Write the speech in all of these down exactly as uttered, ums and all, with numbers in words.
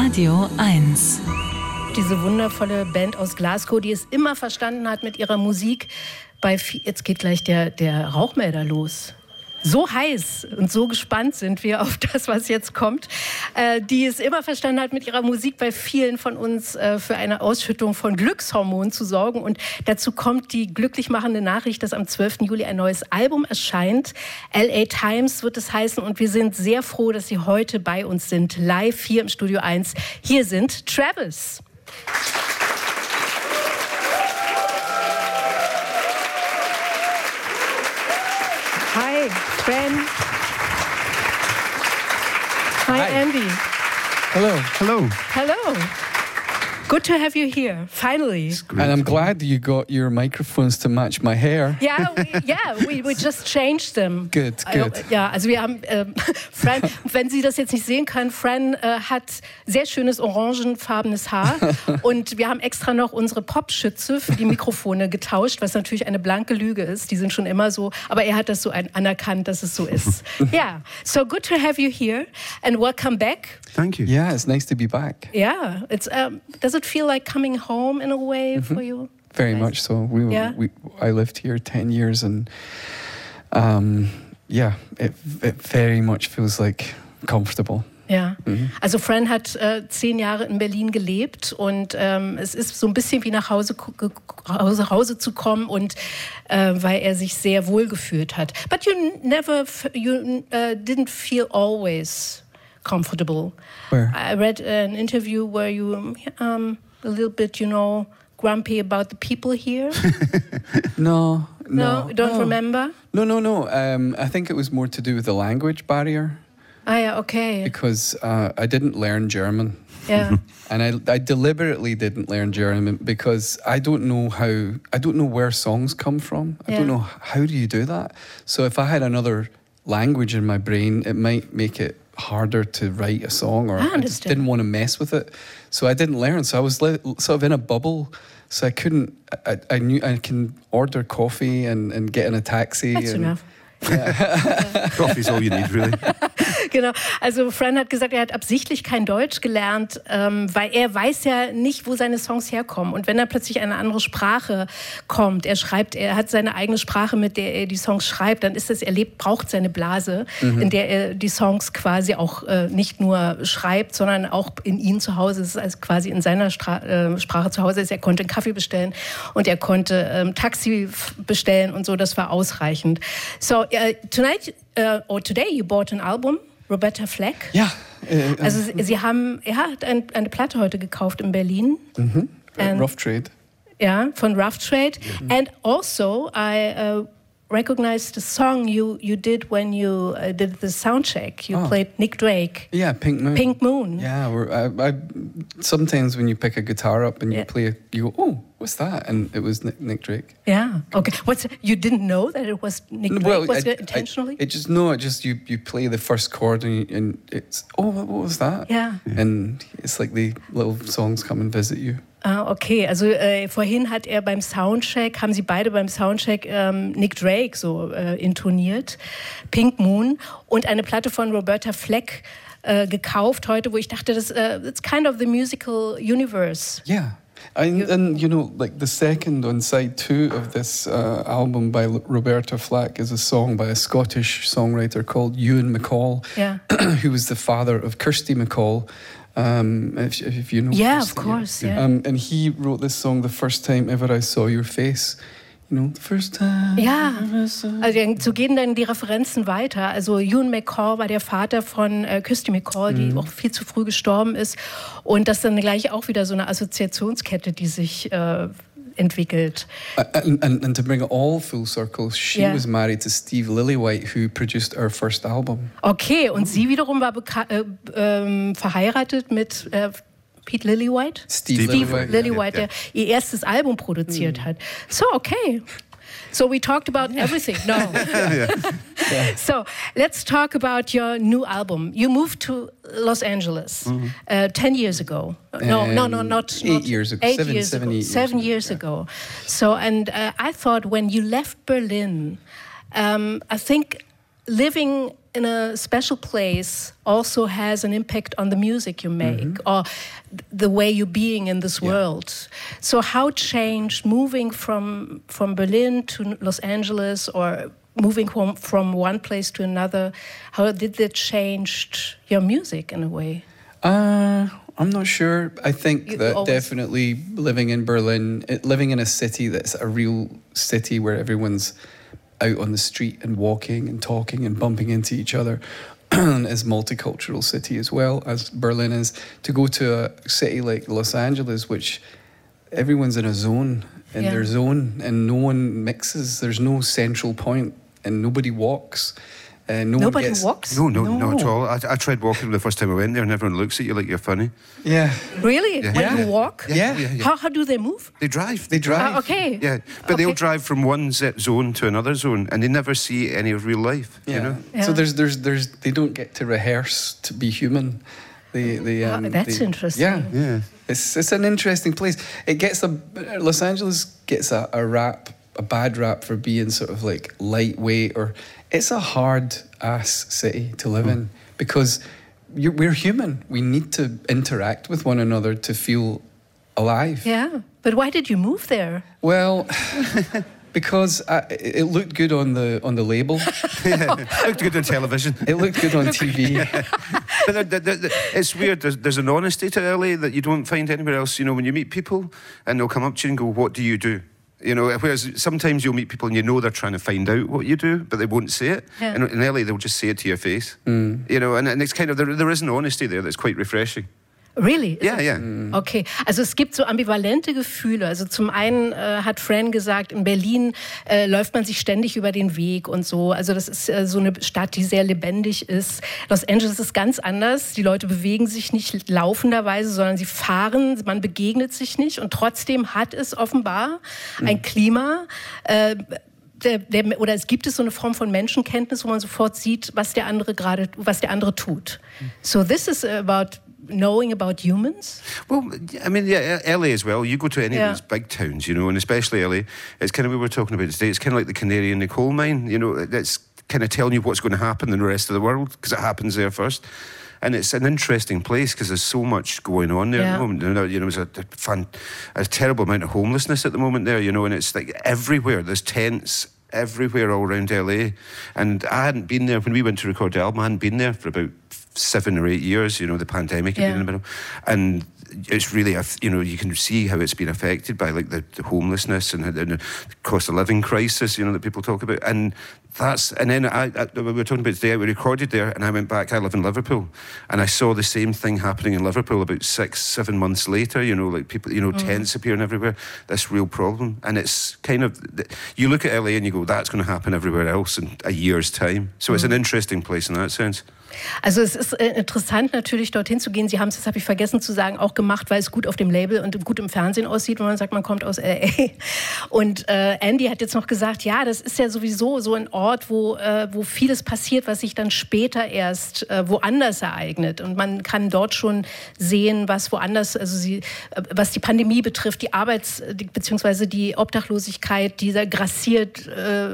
Radio eins. Diese wundervolle Band aus Glasgow, die es immer verstanden hat mit ihrer Musik. Bei, jetzt geht gleich der, der Rauchmelder los. So heiß und so gespannt sind wir auf das, was jetzt kommt, äh, die es immer verstanden hat, mit ihrer Musik bei vielen von uns äh, für eine Ausschüttung von Glückshormonen zu sorgen. Und dazu kommt die glücklich machende Nachricht, dass am zwölften Juli ein neues Album erscheint. L A Times wird es heißen. Und wir sind sehr froh, dass Sie heute bei uns sind, live hier im Studio eins. Hier sind Travis. Hi, Fran. Hi, Hi, Andy. Hello. Hello. Hello. Good to have you here, finally. And I'm glad you got your microphones to match my hair. Yeah, we, yeah, we, we just changed them. Good, good. Ja, also wir haben, äh, Fran, wenn Sie das jetzt nicht sehen können, Fran äh, hat sehr schönes orangenfarbenes Haar und wir haben extra noch unsere Popschütze für die Mikrofone getauscht, was natürlich eine blanke Lüge ist. Die sind schon immer so, aber er hat das so ein, anerkannt, dass es so ist. Yeah, so good to have you here and welcome back. Thank you. Yeah, it's nice to be back. Yeah, it's um, does it feel like coming home in a way mm-hmm. for you? Very guys? much so. We, yeah? we I lived here ten years, and um, yeah, it it very much feels like comfortable. Ja, mhm. Also Fran hat äh, zehn Jahre in Berlin gelebt und ähm, es ist so ein bisschen wie nach Hause, Hause, Hause zu kommen und äh, weil er sich sehr wohl gefühlt hat. But you never, you uh, didn't feel always comfortable. Where? I read an interview where you um, a little bit, you know, grumpy about the people here. no, no, no, you don't no. remember? No, no, no. Um, I think it was more to do with the language barrier. Ah, yeah, okay. Because uh, I didn't learn German. Yeah. And I, I deliberately didn't learn German because I don't know how, I don't know where songs come from. I yeah. don't know, how do you do that? So if I had another language in my brain, it might make it harder to write a song, or I, I just didn't want to mess with it. So I didn't learn. So I was li- sort of in a bubble. So I couldn't, I, I knew I can order coffee and, and get in a taxi. That's and, enough. Yeah. Coffee's all you need, really. Genau, also Fran hat gesagt, er hat absichtlich kein Deutsch gelernt, ähm, weil er weiß ja nicht, wo seine Songs herkommen. Und wenn da plötzlich eine andere Sprache kommt, er schreibt, er hat seine eigene Sprache, mit der er die Songs schreibt, dann ist es, er lebt, braucht seine Blase, mhm. in der er die Songs quasi auch äh, nicht nur schreibt, sondern auch in ihm zu Hause. Es ist also quasi in seiner Stra- äh, Sprache zu Hause ist. Er konnte einen Kaffee bestellen und er konnte ähm, Taxi bestellen und so, das war ausreichend. So, uh, tonight, uh, or today you bought an album. Roberta Flack. Ja. Äh, also Sie, Sie haben, er hat ein, eine Platte heute gekauft in Berlin. Mhm. Rough Trade. Ja, von Rough Trade. Mhm. And also I uh, recognized the song you you did when you uh, did the sound check. You oh. played Nick Drake. Yeah, Pink Moon. Pink Moon. Yeah, we're, I, I, sometimes when you pick a guitar up and you yeah. play, you go, oh, what's that? And it was Nick, Nick Drake. Yeah. Okay. What's you didn't know that it was Nick Drake? Well, was I, it intentionally? I, it just no. It just you you play the first chord and, you, and it's oh, what was that? Yeah. And it's like the little songs come and visit you. Ah, okay. Also äh, vorhin hat er beim Soundcheck, haben sie beide beim Soundcheck ähm, Nick Drake so äh, intoniert, Pink Moon, und eine Platte von Roberta Flack äh, gekauft heute, wo ich dachte, das uh, it's kind of the musical universe. Yeah. And, and, you know, like the second on side two of this uh, album by L- Roberta Flack is a song by a Scottish songwriter called Ewan MacColl, yeah. who was the father of Kirsty MacColl. Um, if, if you know. Yeah, Kirsty, of course. Yeah. Um, and he wrote this song the first time ever I saw your face. You know, the first time. Ja, also so gehen dann die Referenzen weiter. Also Ewan MacColl war der Vater von äh, Kirsty MacColl, die mhm. auch viel zu früh gestorben ist. Und das ist dann gleich auch wieder so eine Assoziationskette, die sich äh, entwickelt. And, and, and to bring it all full circle, she yeah. was married to Steve Lillywhite, who produced our first album. Okay, und sie wiederum war beka- äh, ähm, verheiratet mit äh, Pete Lillywhite? Steve, Steve Lillywhite, Lillywhite, yeah, yeah. der ihr erstes Album produziert mm. hat. So, okay. So we talked about everything. No. yeah. Yeah. So let's talk about your new album. You moved to Los Angeles mm-hmm. uh, ten years ago. No, um, no, no, not eight not, years ago. Eight seven, years seven, ago. eight Seven years, years ago. Yeah. So, and uh, I thought when you left Berlin, um, I think living in a special place also has an impact on the music you make mm-hmm. or th- the way you're being in this yeah. world. So how changed moving from from Berlin to Los Angeles or moving from, from one place to another, how did that change your music in a way? Uh, I'm not sure. I think You that always- definitely living in Berlin, it, living in a city that's a real city where everyone's out on the street and walking and talking and bumping into each other, as multicultural city as well as Berlin is, to go to a city like Los Angeles, which everyone's in a zone, in Yeah. their zone, and no one mixes. There's no central point, and nobody walks. Uh, no Nobody one gets, walks? No, no, no, not at all. I, I tried walking the first time I went there, and everyone looks at you like you're funny. Yeah, Really? Yeah. When Yeah. you walk? Yeah. yeah, yeah. How, how do they move? They drive. they drive. Ah, okay. Yeah, but they'll Okay. drive from one z- zone to another zone, and they never see any of real life. Yeah. You know. Yeah. So there's there's there's they don't get to rehearse to be human. They they Ah, um, that's they- interesting. Yeah. Yeah. It's it's an interesting place. It gets a Los Angeles gets a, a rap, a bad rap for being sort of like lightweight, or it's a hard ass city to live in because you're, we're human. We need to interact with one another to feel alive. Yeah. But why did you move there? Well, because I, it looked good on the on the label. Looked good on television. It looked good on T V. But the, the, the, it's weird. There's, there's an honesty to L A that you don't find anywhere else. You know, when you meet people and they'll come up to you and go, "What do you do?" You know, whereas sometimes you'll meet people and you know they're trying to find out what you do, but they won't say it. Yeah. And in L A, they'll just say it to your face. Mm. You know, and, and it's kind of, there, there is an honesty there that's quite refreshing. Really? Is Yeah, it- yeah. Okay, also es gibt so ambivalente Gefühle. Also zum einen äh, hat Fran gesagt, in Berlin äh, läuft man sich ständig über den Weg und so. Also das ist äh, so eine Stadt, die sehr lebendig ist. Los Angeles ist ganz anders. Die Leute bewegen sich nicht laufenderweise, sondern sie fahren, man begegnet sich nicht. Und trotzdem hat es offenbar ein Klima, äh, Der, der, oder es gibt es so eine Form von Menschenkenntnis, wo man sofort sieht, was der andere gerade, was der andere tut. So this is about knowing about humans. Well, I mean, yeah, L A as well. You go to any Yeah. of those big towns, you know, and especially L A, it's kind of, we were talking about today, it's kind of like the canary in the coal mine, you know, it's kind of telling you what's going to happen in the rest of the world because it happens there first. And it's an interesting place because there's so much going on there Yeah. at the moment. You know, you know, there's a, a, fun, a terrible amount of homelessness at the moment there, you know, and it's like everywhere. There's tents everywhere all around L A. And I hadn't been there when we went to record the album. I hadn't been there for about seven or eight years, you know, the pandemic had Yeah. been in the middle. And it's really, you know, you can see how it's been affected by like the, the homelessness and the, the cost of living crisis, you know, that people talk about. And that's, and then I, I, we were talking about today, we recorded there and I went back, I live in Liverpool, and I saw the same thing happening in Liverpool about six, seven months later, you know, like people, you know, mm. tents appearing everywhere, this real problem. And it's kind of, you look at L A and you go, that's going to happen everywhere else in a year's time. So mm. it's an interesting place in that sense. Also es ist äh, interessant natürlich dorthin zu gehen. Sie haben es, das habe ich vergessen zu sagen, auch gemacht, weil es gut auf dem Label und gut im Fernsehen aussieht, wenn man sagt, man kommt aus L A. Und äh, Andy hat jetzt noch gesagt, ja, das ist ja sowieso so ein Ort, wo, äh, wo vieles passiert, was sich dann später erst äh, woanders ereignet. Und man kann dort schon sehen, was woanders, also sie, äh, was die Pandemie betrifft, die Arbeits- bzw. die Obdachlosigkeit, die da grassiert, äh,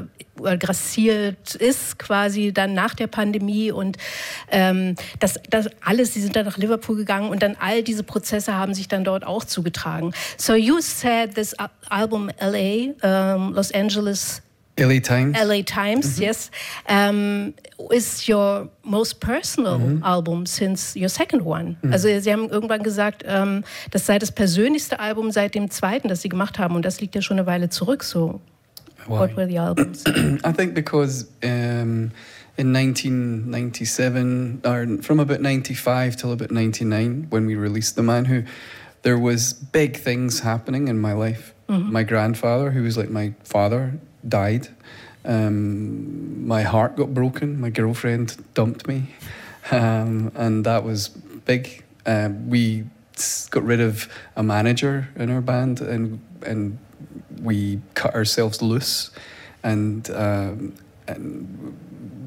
grassiert ist quasi dann nach der Pandemie und ähm, das, das alles, sie sind dann nach Liverpool gegangen und dann all diese Prozesse haben sich dann dort auch zugetragen. So you said this album L A, um, Los Angeles L A Times. L A Times, mm-hmm. yes, um, is your most personal mm-hmm. album since your second one. Mm-hmm. Also Sie haben irgendwann gesagt, um, das sei das persönlichste Album seit dem zweiten, das Sie gemacht haben und das liegt ja schon eine Weile zurück, so Why? What were the albums? I think because um, in nineteen ninety-seven, or from about ninety-five till about ninety-nine, when we released The Man Who, there was big things happening in my life. Mm-hmm. My grandfather, who was like my father, died. Um, my heart got broken. My girlfriend dumped me. Um, and that was big. Uh, we got rid of a manager in our band, and and we cut ourselves loose, and, um, and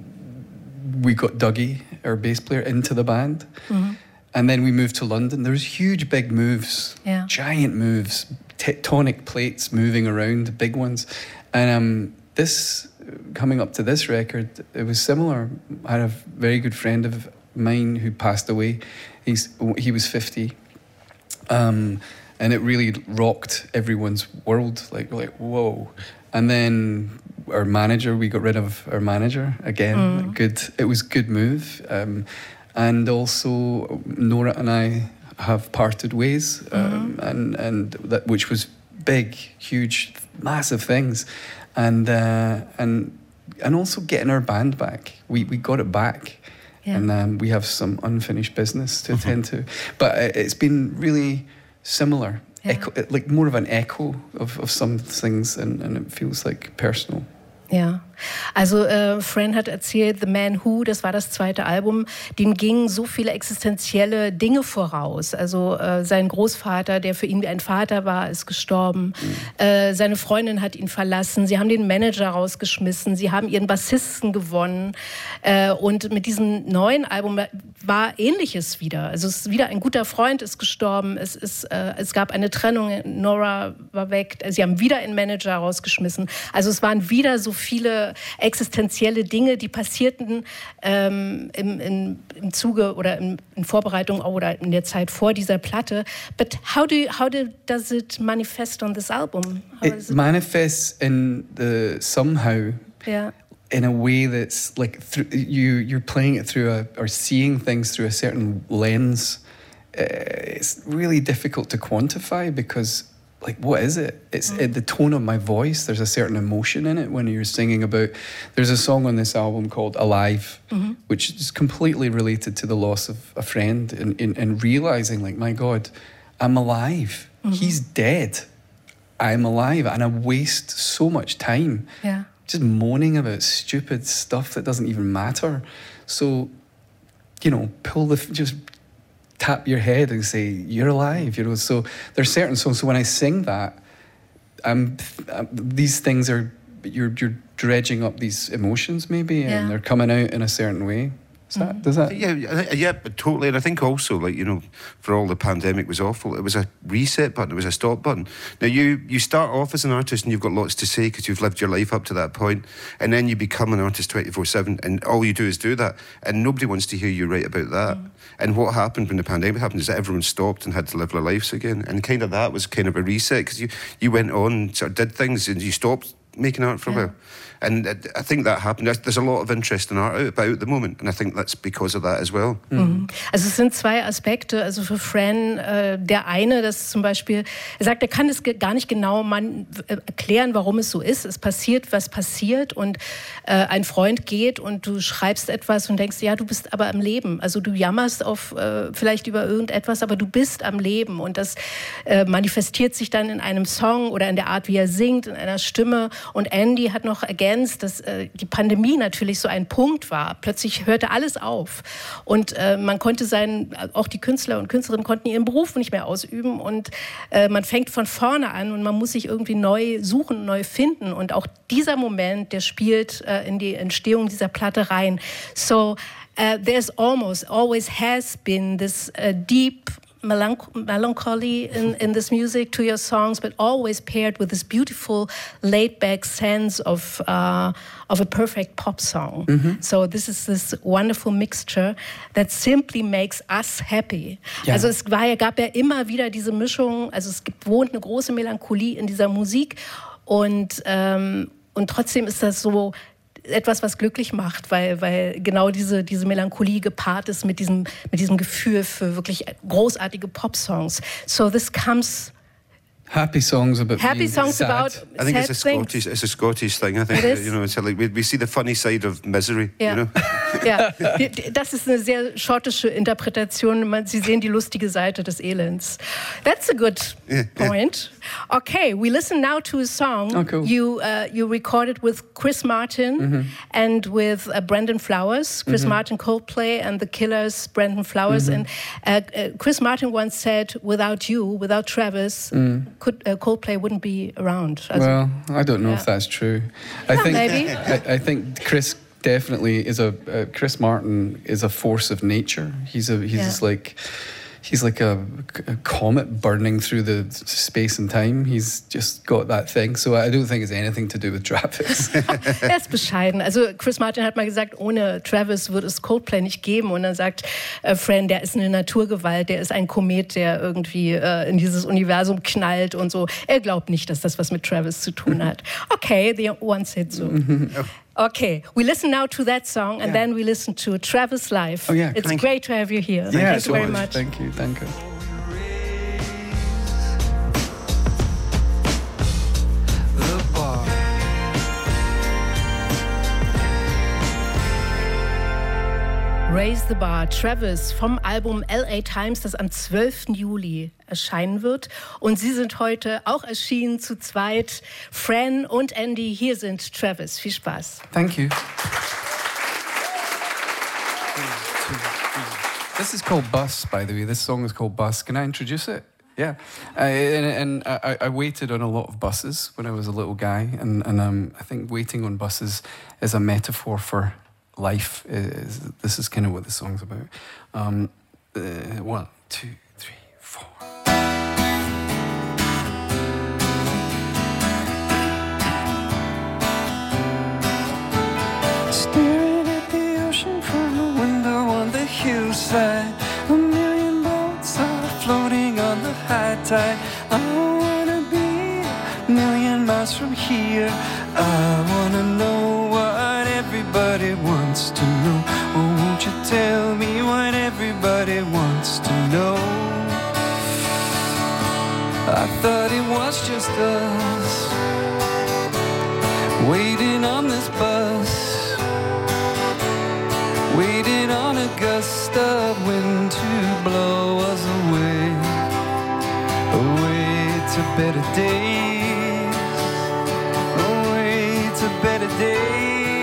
we got Dougie, our bass player, into the band. Mm-hmm. And then we moved to London. There was huge, big moves, yeah. giant moves, tectonic plates moving around, big ones. And um, this coming up to this record, it was similar. I had a very good friend of mine who passed away. He's he was fifty, um, and it really rocked everyone's world. Like like whoa, and then our manager, we got rid of our manager again. Mm. Good, it was a good move, um, and also Nora and I have parted ways, um, mm-hmm. and and that which was big, huge, massive things, and uh, and and also getting our band back. We we got it back, yeah. and um, we have some unfinished business to attend to. But it's been really similar, yeah. echo, like more of an echo of, of some things, and, and it feels like personal. Ja, also äh, Fran hat erzählt, The Man Who, das war das zweite Album, dem gingen so viele existenzielle Dinge voraus. Also äh, sein Großvater, der für ihn wie ein Vater war, ist gestorben. Mhm. Äh, seine Freundin hat ihn verlassen. Sie haben den Manager rausgeschmissen. Sie haben ihren Bassisten gewonnen. Äh, und mit diesem neuen Album war Ähnliches wieder. Also es ist wieder ein guter Freund ist gestorben. Es, ist, äh, es gab eine Trennung. Nora war weg. Sie haben wieder einen Manager rausgeschmissen. Also es waren wieder so viele existenzielle Dinge, die passierten ähm, im, im, im Zuge oder in, in Vorbereitung oder in der Zeit vor dieser Platte. But how do you, how do, does it manifest on this album? How it, it manifests in the somehow yeah. in a way that's like through, you you're playing it through a, or seeing things through a certain lens. Uh, it's really difficult to quantify because. Like, what is it? It's mm. it, the tone of my voice. There's a certain emotion in it when you're singing about... There's a song on this album called Alive, mm-hmm. which is completely related to the loss of a friend and, and, and realising, like, my God, I'm alive. Mm-hmm. He's dead. I'm alive. And I waste so much time yeah. just moaning about stupid stuff that doesn't even matter. So, you know, pull the... just... tap your head and say you're alive, you know. So there's certain songs. So when I sing that, I'm, I'm these things are you're you're dredging up these emotions maybe, yeah. and they're coming out in a certain way. Is that, mm-hmm. Does that? Yeah, yeah, but totally. And I think also, like, you know, for all the pandemic was awful, it was a reset button, it was a stop button. Now, you, you start off as an artist and you've got lots to say because you've lived your life up to that point, and then you become an artist twenty-four seven, and all you do is do that, and nobody wants to hear you write about that. Mm. And what happened when the pandemic happened is that everyone stopped and had to live their lives again, and kind of that was kind of a reset because you, you went on and sort of did things and you stopped making art for yeah. a while. And I think that happened. There's a lot of interest in art out about at the moment, and I think that's because of that as well. Mhm. Also es sind zwei Aspekte. Also für Fran, äh, der eine, dass zum Beispiel, er sagt, er kann es gar nicht genau man, äh, erklären, warum es so ist. Es passiert, was passiert, und äh, ein Freund geht und du schreibst etwas und denkst, ja, du bist aber am Leben. Also du jammerst auf äh, vielleicht über irgendetwas, aber du bist am Leben, und das äh, manifestiert sich dann in einem Song oder in der Art, wie er singt, in einer Stimme. Und Andy hat noch ergänzt, dass äh, die Pandemie natürlich so ein Punkt war. Plötzlich hörte alles auf, und äh, man konnte seinen, auch die Künstler und Künstlerinnen konnten ihren Beruf nicht mehr ausüben, und äh, man fängt von vorne an und man muss sich irgendwie neu suchen, neu finden, und auch dieser Moment, der spielt äh, in die Entstehung dieser Platte rein. So uh, there's almost, always has been this uh, deep Melanch- melancholy in, in this music to your songs, but always paired with this beautiful laid-back sense of uh, of a perfect pop song. Mm-hmm. So this is this wonderful mixture that simply makes us happy. Ja. Also es war, gab ja immer wieder diese Mischung, also es gibt, wohnt eine große Melancholie in dieser Musik, und, ähm, und trotzdem ist das so etwas, was glücklich macht, weil, weil genau diese, diese Melancholie gepaart ist mit diesem, mit diesem Gefühl für wirklich großartige Pop-Songs. So this comes... Happy songs about happy being songs sad. about I think sad it's a Scottish, it's a Scottish thing. I think It is. you know, it's like we, we see the funny side of misery. Ja. You know? Ja, das ist eine sehr schottische Interpretation. Sie sehen die lustige Seite des Elends. That's a good yeah, point. Yeah. Okay, we listen now to a song oh, cool. you uh, you recorded with Chris Martin mm-hmm. and with uh, Brandon Flowers. Chris mm-hmm. Martin, Coldplay, and the Killers, Brandon Flowers. Mm-hmm. And uh, uh, Chris Martin once said, "Without you, without Travis, mm. could uh, Coldplay wouldn't be around." Also, well, I don't know yeah. if that's true. I yeah, think maybe. I, I think Chris definitely is a uh, Chris Martin is a force of nature. He's a he's yeah. just like he's like a, a comet burning through the space and time. He's just got that thing. So I don't think it's anything to do with Travis. Er ist bescheiden. Also Chris Martin hat mal gesagt, ohne Travis würde es Coldplay nicht geben. Und dann sagt äh, Fran, der ist eine Naturgewalt, der ist ein Komet, der irgendwie äh, in dieses Universum knallt und so. Er glaubt nicht, dass das was mit Travis zu tun hat. Okay, the one said so. Okay, we listen now to that song and yeah. then we listen to Travis live. Oh yeah, it's thank great you. to have you here. Yeah, thank so you very much. much. Thank you, thank you. Raise the Bar, Travis vom Album L A Times, das am zwölften Juli erscheinen wird. Und sie sind heute auch erschienen zu zweit. Fran und Andy, hier sind Travis. Viel Spaß. Thank you. This is called Bus, by the way. This song is called Bus. Can I introduce it? Yeah. I, and and I, I waited on a lot of buses when I was a little guy. And, and um, I think waiting on buses is a metaphor for life. Is, this is kind of what the song's about. Um, uh, one, two, three, four. Staring at the ocean from a window on the hillside, a million boats are floating on the high tide. I wanna be a million miles from here. I wanna know what everybody wants to know. Oh, won't you tell me what everybody wants to know? I thought it was just us waiting on this bus, waiting on a gust of wind to blow us away, away to better days, away to better days.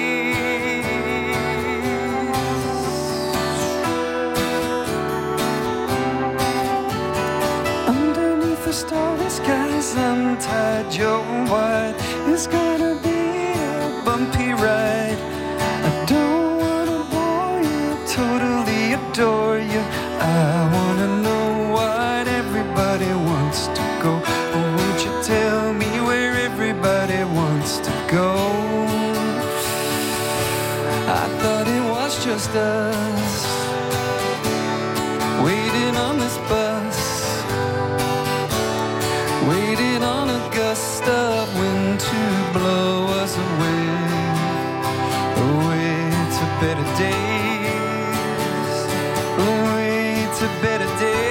Underneath the starry skies, untied your wide. It's gonna be a bumpy ride. I don't wanna bore you, totally adore you. I wanna know what everybody wants to go. Oh, won't you tell me where everybody wants to go? I thought it was just us waiting on this bus, waiting on a gust of wind to blow us away, away to better days, away to better days.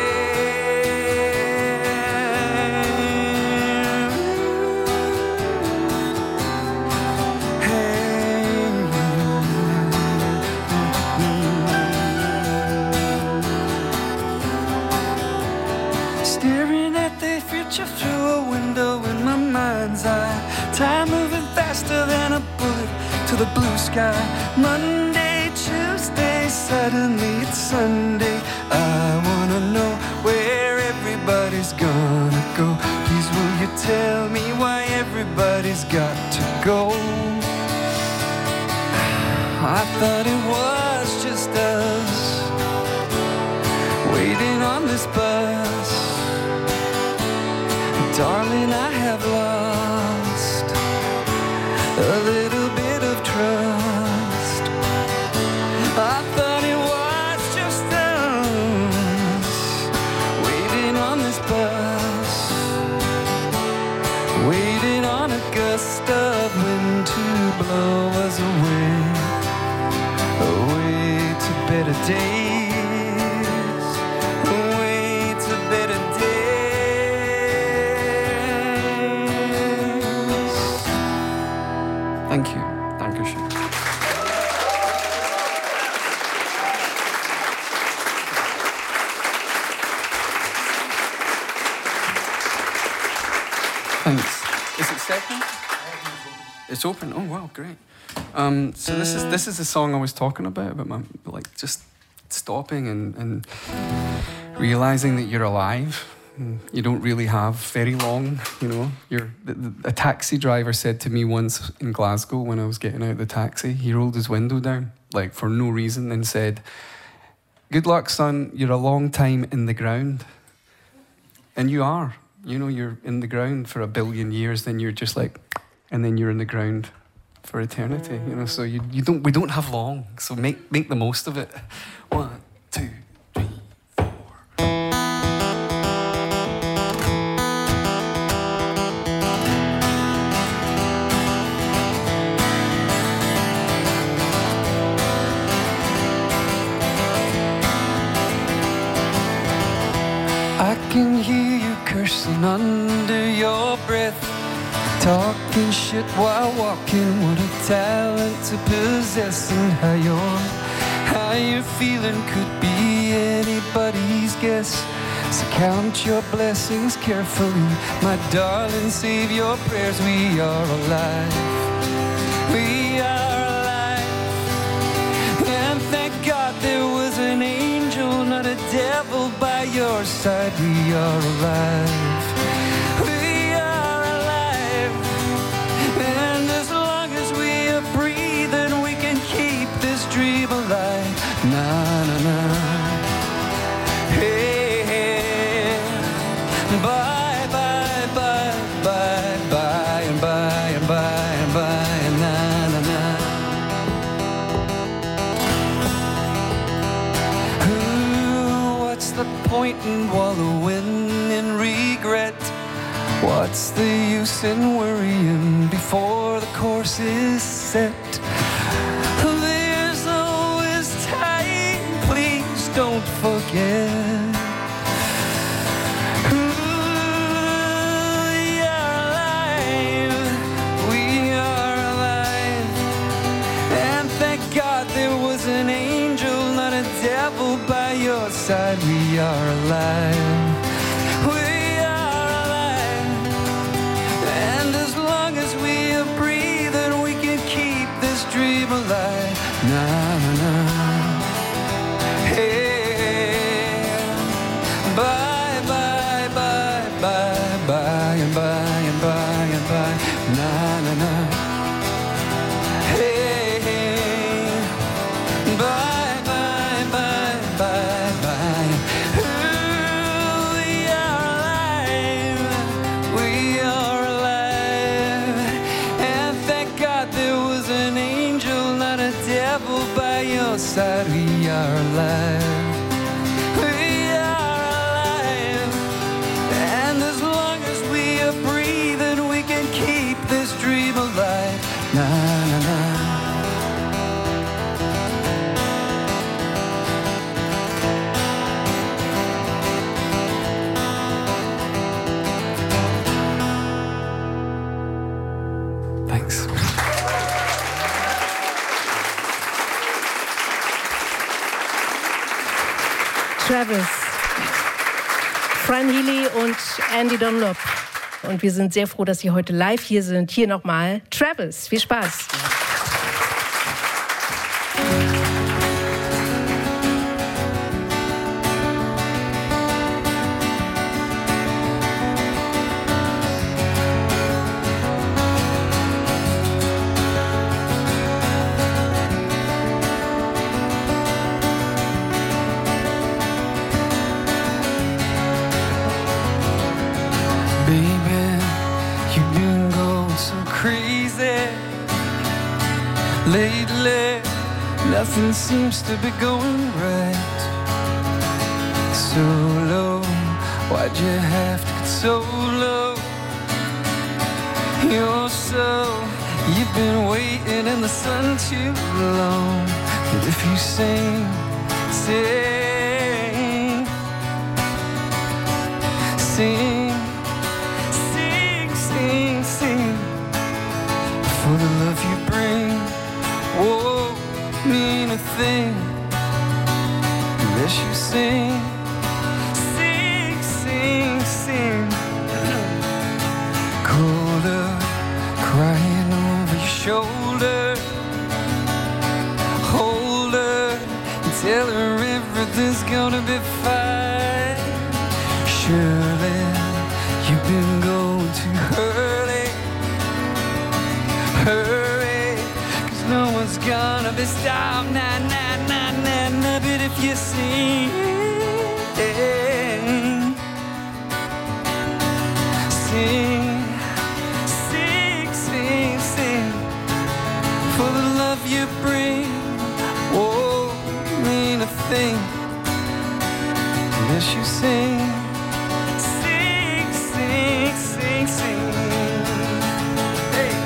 Staring at the future through a window in my mind's eye. Time moving faster than a bullet to the blue sky. Monday, Tuesday, suddenly it's Sunday. I wanna know where everybody's gonna go. Please will you tell me why everybody's got to go? I thought it was just us waiting on this bus. Darling, I have lost a little bit of trust. I thought it was just us waiting on this bus, waiting on a gust of wind to blow us away, away to better days, away to better days. Thank you. Dankeschön. Thanks. Is it second? It's open. Oh wow, great. Um, so this is this is the song I was talking about about my like just stopping and, and realizing that you're alive. You don't really have very long, you know. You're, a taxi driver said to me once in Glasgow when I was getting out of the taxi, he rolled his window down, like for no reason, and said, good luck, son. You're a long time in the ground. And you are. You know, you're in the ground for a billion years, then you're just like, and then you're in the ground for eternity. You know, so you, you don't. We don't have long. So make make the most of it. One, two. I can hear you cursing under your breath, talking shit while walking. What a talent to possess, and how you're, how you're feeling could be anybody's guess. So count your blessings carefully, my darling, save your prayers. We are alive, we are alive, and thank God there was an angel, not a devil, by your side. We are alive, we are alive, and as long as we are breathing, we can keep this dream alive. Na na na, hey, hey. Bye bye bye bye bye and bye and bye and bye and na na na. What's the point in wallowing in regret? What's the use in worrying before the course is set? There's always time, please don't forget. We are alive, we are alive, and thank God there was an angel, not a devil, by your side. We are alive, we are alive, and as long as we are breathing, we can keep this dream alive. Na na na, hey, bye bye bye bye bye and bye and bye and bye, na na na, hey, hey, bye. Side, we are alive, we are alive, and as long as we are breathing, we can keep this dream alive. Na na na. Thanks. Travis, Fran Healy und Andy Dunlop. Und wir sind sehr froh, dass Sie heute live hier sind. Hier nochmal Travis. Viel Spaß. Lately, nothing seems to be going right. So low, why'd you have to get so low? You're so, you've been waiting in the sun too long. And if you sing, sing, sing, sing, sing, sing, for the love you bring won't mean a thing unless you sing, sing, sing, sing. Colder, crying over your shoulder. Hold her and tell her everything's gonna be fine. Surely you've been going too early. Hurry, no one's gonna be stopped, nah, nah, nah, nah, nah. But if if you sing, sing, sing, sing, sing, for the love you bring won't mean a thing unless you sing, sing, sing, sing, sing. Hey.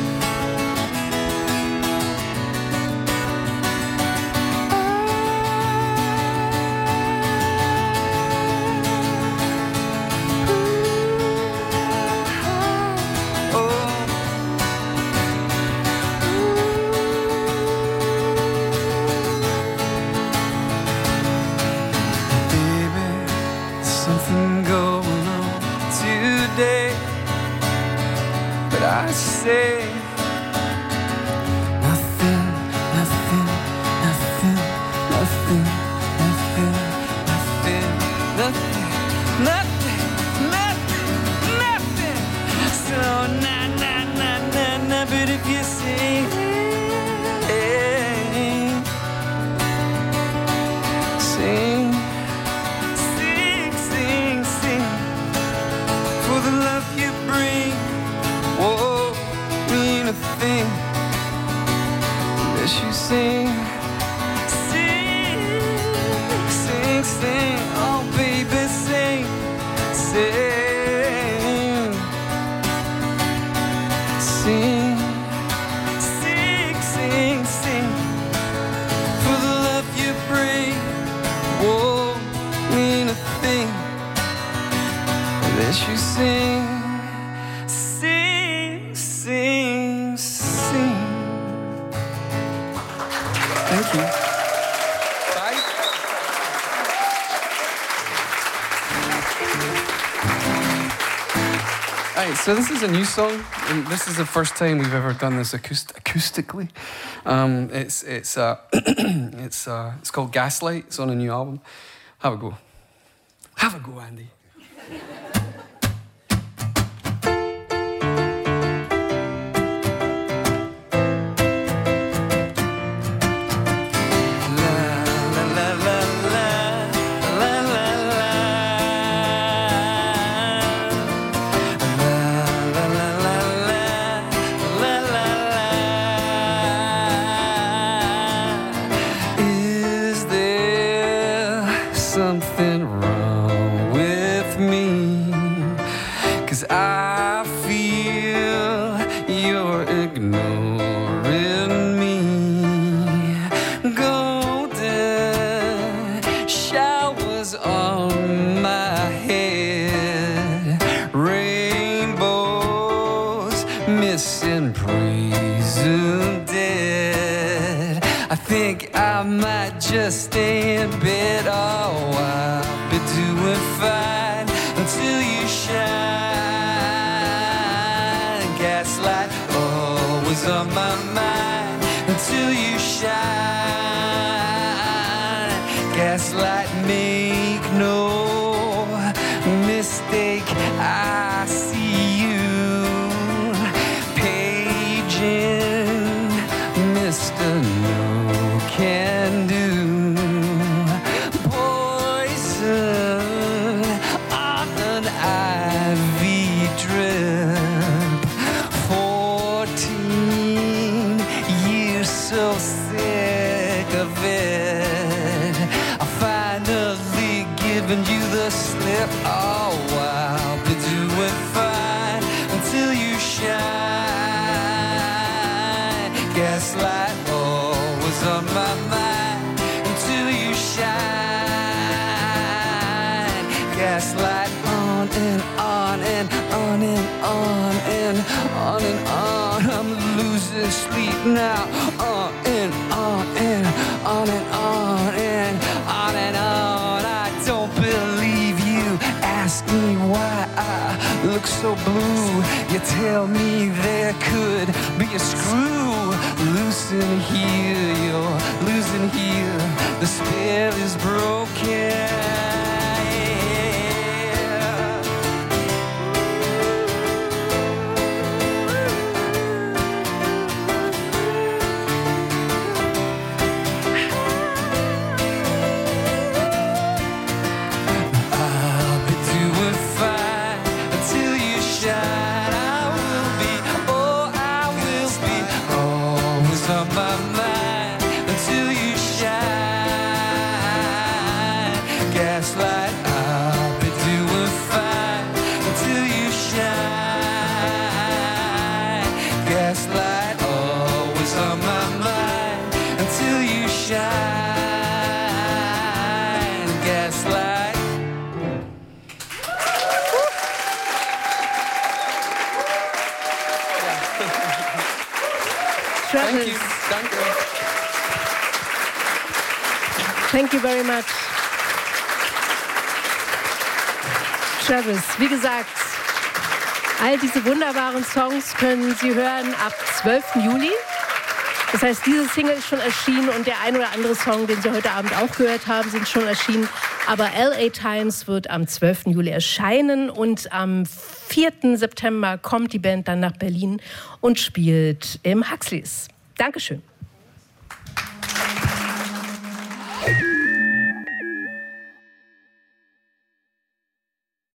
I say nothing, nothing, nothing, nothing, nothing, nothing, nothing, nothing, nothing, nothing. So na na na na na, but if you sing, sing, sing, sing, sing, for the love you bring won't mean a thing unless you sing, sing, sing, sing. Oh, baby, sing, sing, sing, sing, sing, sing. For the love you bring won't mean a thing unless you sing. Sing, sing. Thank you. Bye. Alright, so this is a new song, and this is the first time we've ever done this acoust- acoustically. Um, it's it's uh, it's uh, it's called Gaslight. It's on a new album. Have a go. Have a go, Andy. Something wrong with me, 'cause I feel you're ignoring me. Golden showers on my head, rainbows missing, presumed dead. I think I might just stay in bed a while, be doing fine until you shine. Gaslight always on my mind until you shine. Gaslight, make no mistake, I see you paging Mister No Can Do. Poison on an ivy drip. Fourteen years so sick of it. I finally given you the slip. Oh, I'll be doing fine until you shine. Gaslight always on my mind until you shine. Gaslight on and on and on and on and on and on. I'm losing sleep now. On and on and on and on and on and on. I don't believe you. Ask me why I look so blue. You tell me there could be a screw loose in here. You're losing here. The spell is broken. Travis. Thank you. Danke. Thank you very much. Travis, wie gesagt, all diese wunderbaren Songs können Sie hören ab zwölften Juli. Das heißt, diese Single ist schon erschienen und der ein oder andere Song, den Sie heute Abend auch gehört haben, sind schon erschienen. Aber L A Times wird am zwölften Juli erscheinen und am vierten September kommt die Band dann nach Berlin und spielt im Huxleys. Dankeschön.